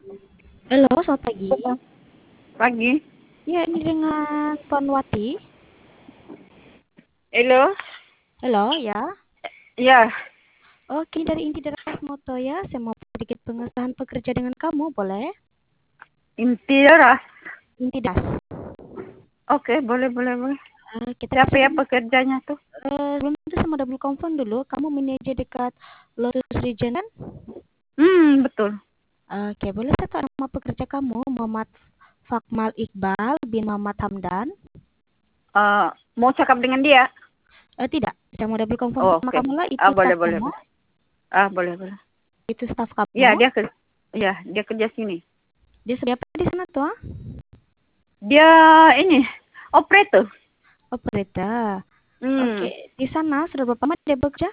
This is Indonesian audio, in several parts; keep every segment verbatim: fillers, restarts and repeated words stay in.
Halo, selamat pagi. Pagi. Ya, ini dengan Tuan Wati. Halo. Halo, ya. Ya, Oke, dari Inti Deras Moto ya. Saya mau sedikit pengesahan pekerja dengan kamu, boleh? inti deras. Inti Das. Oke, boleh, boleh, boleh. Eh, kita Siapa ya sebelum, pekerjanya tuh? eh, sebelum itu saya mau double confirm dulu. Kamu manajer dekat Lotus Region kan? Hmm, betul. Oke, boleh saya tahu nama pekerja kamu? Muhammad Fakmal Iqbal bin Muhammad Hamdan. Eh, mau cakap dengan dia? Eh, tidak, saya mau double confirm Oh, sama oke. kamu lah. Itu Ah, boleh, staff boleh, kamu? boleh. Ah, boleh, boleh. Itu staff Ya, kamu? dia ke, ya, dia kerja sini. Dia sedia apa di sana tuh? Dia ini operator. Operator. Hmm, Oke, di sana sudah berapa lama dia bekerja?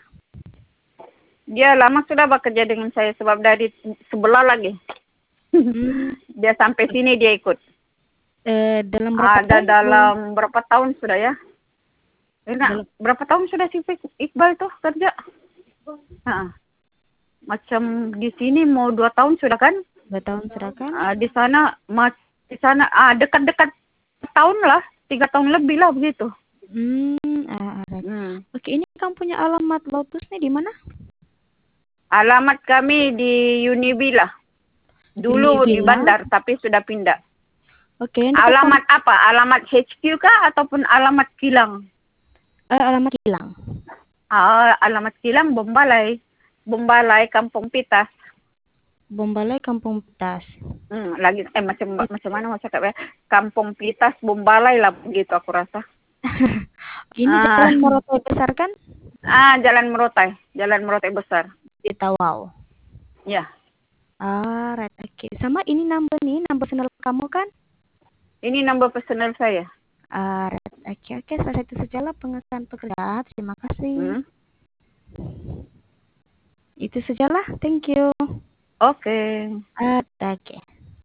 dia lama sudah bekerja dengan saya sebab dari sebelah lagi. Hmm, Dia sampai sini dia ikut. eh, dalam berapa Ada tahun? Boleh, dalam berapa tahun sudah ya? Enggak, dalam berapa tahun sudah si Iqbal tuh kerja? Ah, macam di sini mau dua tahun sudah kan? dua tahun sudah kan? Ah, di sana mas di sana ah dekat-dekat tahun lah, tiga tahun lebih lah begitu. Hmm, ah, alright. Hmm. Oke, ini kamu punya alamat Lotus nih di mana? Alamat kami di Unibila. Dulu di Univilla. Bandar tapi sudah pindah. Oke, yang dekat kamu, Alamat apa? Alamat H Q kah ataupun alamat kilang? eh, alamat hilang. Ah, alamat kilang Bombalai. Bombalai Kampung Pitas. Bombalai Kampung Tas. Hmm, lagi eh macam macam mana mau cakap ya? Kampung Pitas Bombalai lah begitu aku rasa. Ini Ah, jalan Morotai Besar kan? ah Jalan Merotai, Jalan Merotai besar. Di Tawau. Ya. Ah, right. Oke. Sama ini number nih, number channel kamu kan? Ini nomor personal saya. Ah, right. Oke, oke. Selesai itu sajalah pengesahan pekerjaan. Terima kasih. Hmm. Itu sajalah. Thank you. Oke. Ah, oke.